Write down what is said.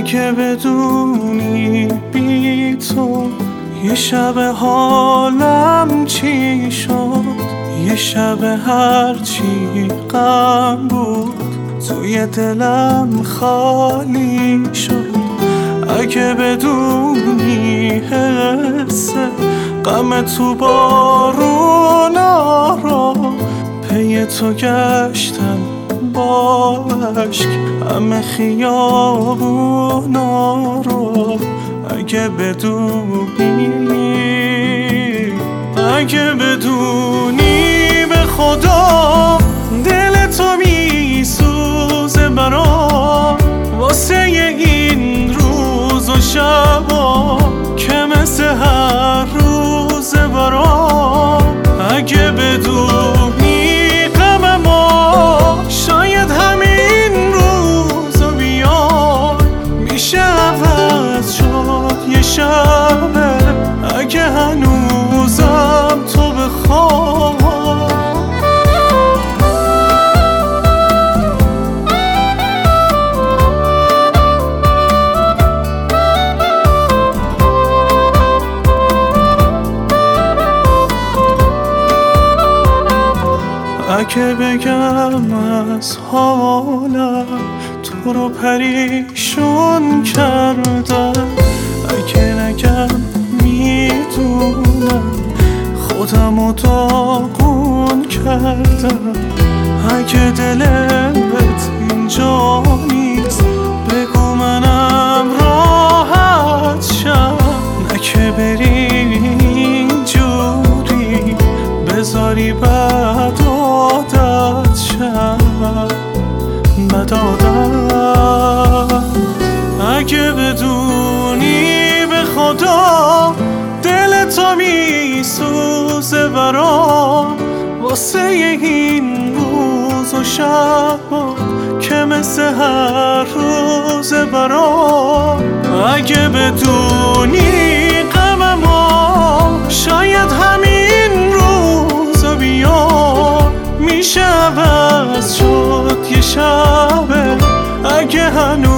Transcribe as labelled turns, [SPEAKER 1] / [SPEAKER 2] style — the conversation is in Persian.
[SPEAKER 1] اگه بدونی بی تو یه شب حالم چی شد، یه شب هرچی غم بود توی دلم خالی شد. اگه بدونی حس غم تو بارونا رو پی تو گشتم با عشق همه خیابونا رو. اگه بدونی به خدا دل تو میسوزه برام واسه این روز و شبا که مثل هر روز برام. اگه بدونی غم ما شاید همین روزو بیاد میشه عوض شد یه شبه اگه هنوزم تو بخوای. اگه بگم از حالم تو رو پریشون کردم، اگه نگم میدونم خودم رو داغون کردم. اگه دلت اینجا نیست بگو منم راحت شم، نه که بری اینجوری بذاری بد عادت شم، بد عادت. اگه بدونی به خدا دل تو میسوزه برام واسه این روز و شبا که مثل هر روز برام. اگه بدونی غم ما شاید همین روزو بیاد میشه عوض شد یه شبه اگه هنوز